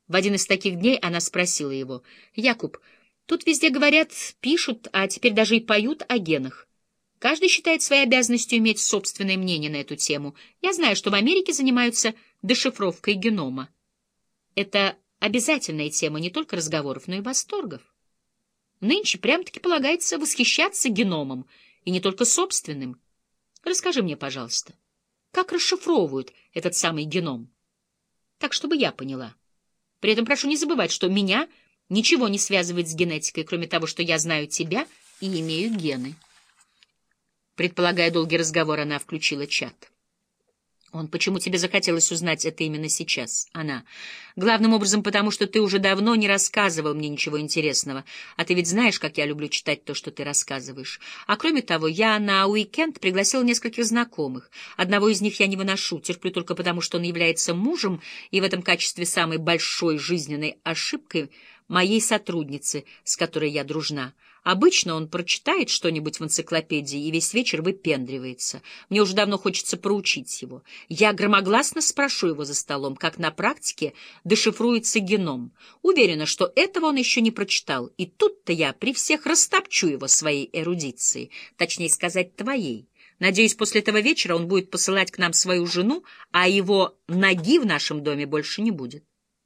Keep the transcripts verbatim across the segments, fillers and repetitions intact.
В один из таких дней она спросила его: «Якуб, тут везде говорят, пишут, а теперь даже и поют о генах. Каждый считает своей обязанностью иметь собственное мнение на эту тему. Я знаю, что в Америке занимаются дешифровкой генома. Это обязательная тема не только разговоров, но и восторгов. Нынче прям-таки полагается восхищаться геномом, и не только собственным. Расскажи мне, пожалуйста, как расшифровывают этот самый геном? Так, чтобы я поняла. При этом прошу не забывать, что меня ничего не связывает с генетикой, кроме того, что я знаю тебя и имею гены». Предполагая долгий разговор, она включила чат. «Он, почему тебе захотелось узнать это именно сейчас?» Она: «Главным образом потому, что ты уже давно не рассказывал мне ничего интересного, а ты ведь знаешь, как я люблю читать то, что ты рассказываешь. А кроме того, я на уикенд пригласил нескольких знакомых. Одного из них я не выношу, терплю только потому, что он является мужем, и в этом качестве самой большой жизненной ошибкой моей сотрудницы, с которой я дружна. Обычно он прочитает что-нибудь в энциклопедии и весь вечер выпендривается. Мне уже давно хочется проучить его. Я громогласно спрошу его за столом, как на практике дешифруется геном. Уверена, что этого он еще не прочитал, и тут-то я при всех растопчу его своей эрудицией, точнее сказать, твоей. Надеюсь, после этого вечера он будет посылать к нам свою жену, а его ноги в нашем доме больше не будет».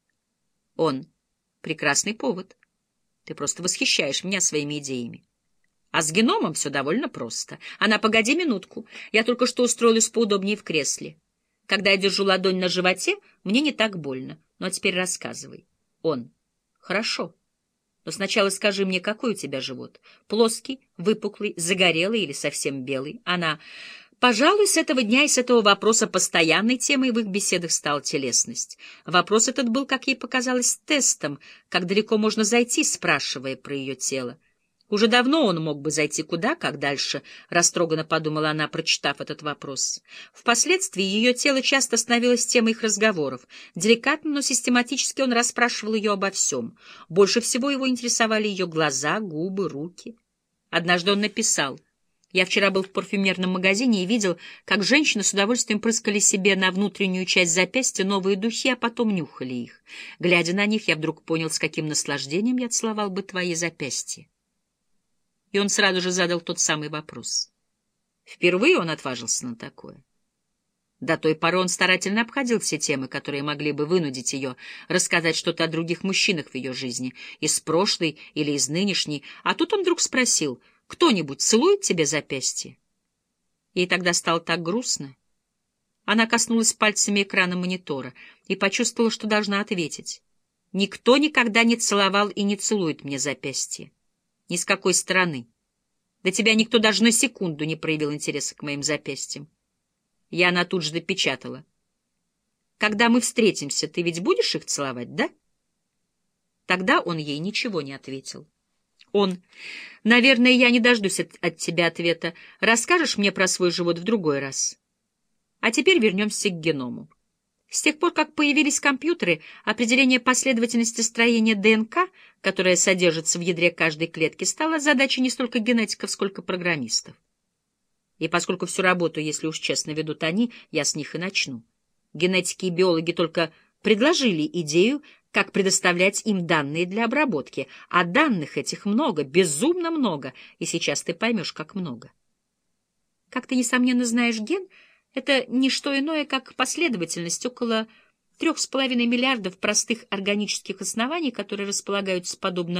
Он: «Прекрасный повод. Ты просто восхищаешь меня своими идеями. А с геномом все довольно просто. Она: погоди минутку, я только что устроилась поудобнее в кресле. Когда я держу ладонь на животе, мне не так больно. Ну а теперь рассказывай». Он: «Хорошо. Но сначала скажи мне, какой у тебя живот? Плоский, выпуклый, загорелый или совсем белый?» Она: «Пожалуй, с этого дня и с этого вопроса постоянной темой в их беседах стала телесность. Вопрос этот был, как ей показалось, тестом, как далеко можно зайти, спрашивая про ее тело. Уже давно он мог бы зайти куда, как дальше», — растроганно подумала она, прочитав этот вопрос. Впоследствии ее тело часто становилось темой их разговоров. Деликатно, но систематически он расспрашивал ее обо всем. Больше всего его интересовали ее глаза, губы, руки. Однажды он написал: «Я вчера был в парфюмерном магазине и видел, как женщины с удовольствием прыскали себе на внутреннюю часть запястья новые духи, а потом нюхали их. Глядя на них, я вдруг понял, с каким наслаждением я целовал бы твои запястья». И он сразу же задал тот самый вопрос. Впервые он отважился на такое. До той поры он старательно обходил все темы, которые могли бы вынудить ее рассказать что-то о других мужчинах в ее жизни, из прошлой или из нынешней, а тут он вдруг спросил: «Кто-нибудь целует тебе запястье?» Ей тогда стало так грустно. Она коснулась пальцами экрана монитора и почувствовала, что должна ответить. «Никто никогда не целовал и не целует мне запястье. Ни с какой стороны. До тебя никто даже на секунду не проявил интереса к моим запястьям». И она тут же допечатала: «Когда мы встретимся, ты ведь будешь их целовать, да?» Тогда он ей ничего не ответил. Он: «Наверное, я не дождусь от, от тебя ответа. Расскажешь мне про свой живот в другой раз. А теперь вернемся к геному. С тех пор, как появились компьютеры, определение последовательности строения ДНК, которая содержится в ядре каждой клетки, стало задачей не столько генетиков, сколько программистов. И поскольку всю работу, если уж честно, ведут они, я с них и начну. Генетики и биологи только предложили идею, как предоставлять им данные для обработки, а данных этих много, безумно много, и сейчас ты поймешь, как много. Как ты, несомненно, знаешь, ген — это не что иное, как последовательность около трех с половиной миллиардов простых органических оснований, которые располагаются подобно